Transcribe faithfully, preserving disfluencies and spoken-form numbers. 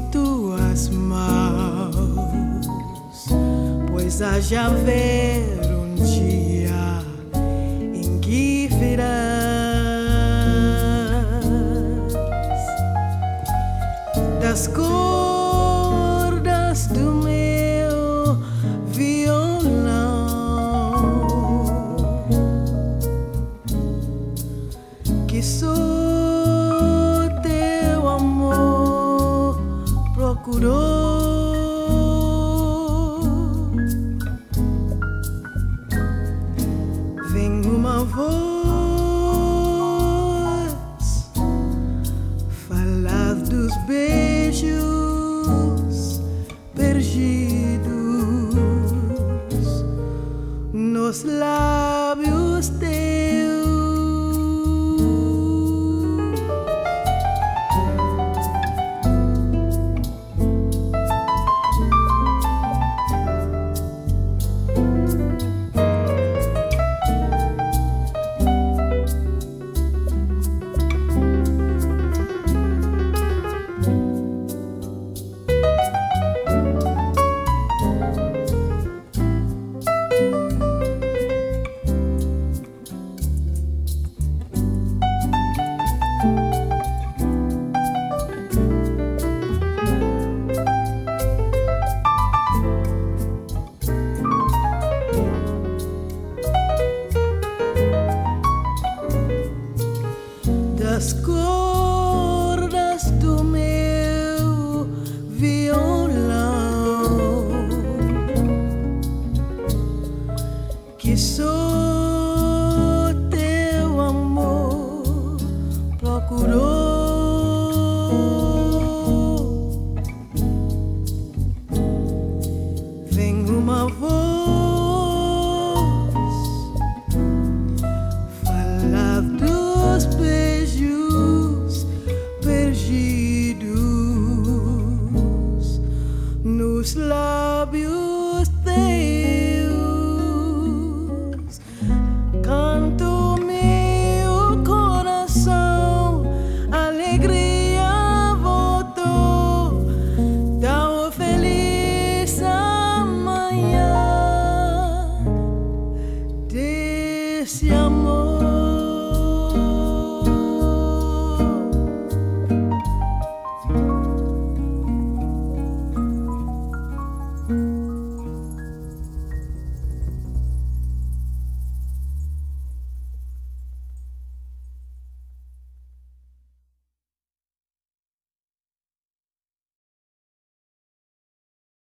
tuas mãos, pois haja haver um dia em que virás das cordas do meu violão, que só teu amor procurou. Vem uma voz falar dos beijos perdidos nos lábios teus. Das cordas do meu violão, que só teu amor procurou. Vem uma voz falar dos beijos